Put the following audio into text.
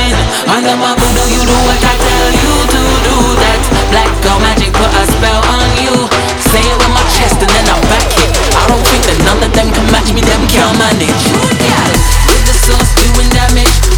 dancing. Under my voodoo, you do what I tell you to do. That black girl magic put a spell on you. Say it with my chest and then I back it. I don't think that none of them can match me, them can't manage. Yeah, with the sauce doing damage.